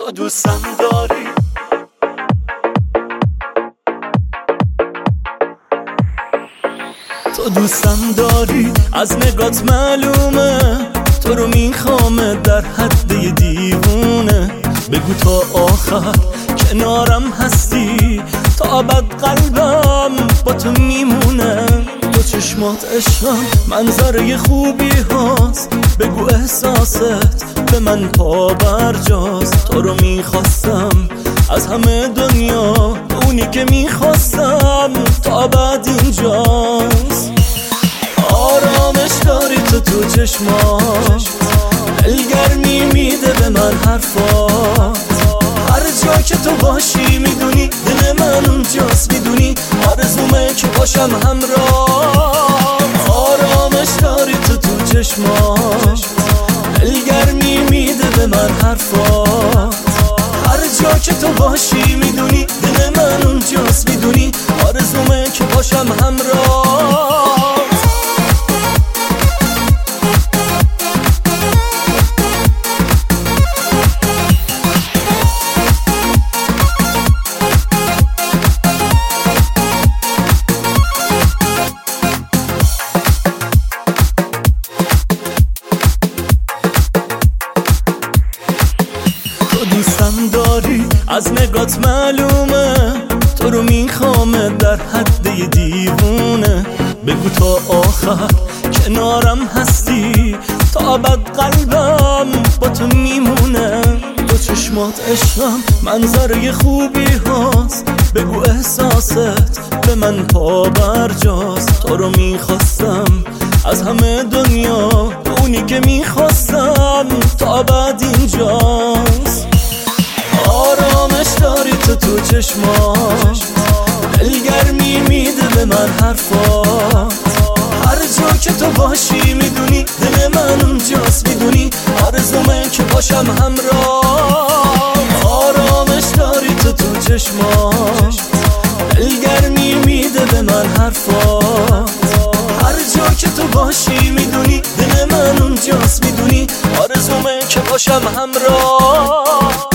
تو دوستم داری، تو دوستم داری، از نگات معلومه تو رو میخوام در حد دیوونه. بگو تا آخر کنارم هستی، تا ابد قلبم با تو میمونه. تو چشمات عشقم منظره خوبی هاست، بگو احساست به من پابرجاست. تو رو میخواستم از همه دنیا، اونی که میخواستم تا ابد اینجاست. آرامش داری تو چشمات، دلگرمی میده به من حرفات. هر جا که تو باشی میدونی دل من اونجاست، میدونی آرزومه که باشم همراه. آرامش داری تو چشمات، دلگرمی میده به من حرفات. هر جا که تو باشی میدونی دل من اونجاست، میدونی آرزومه که باشم همراه. دوستم داری، از نگات معلومه تو رو میخوام در حد دیوونه. بگو تا آخر کنارم هستی، تا ابد قلبم با تو میمونه. تو چشمات عشقم منظره خوبی هاست، بگو احساست به من پابرجاست. تو رو میخواستم از همه دنیا، اونی که میخواستم تا ابد اینجاست. آرامش داری تو چشمات، دلگرمی میده به من حرفات. هر جا که تو باشی میدونی دل من اونجاست، میدونی آرزومه که باشم همراه. آرامش داری تو چشمات، دلگرمی میده به من حرفات. هر جا که تو باشی میدونی دل من اونجاست، میدونی آرزومه که باشم همراه.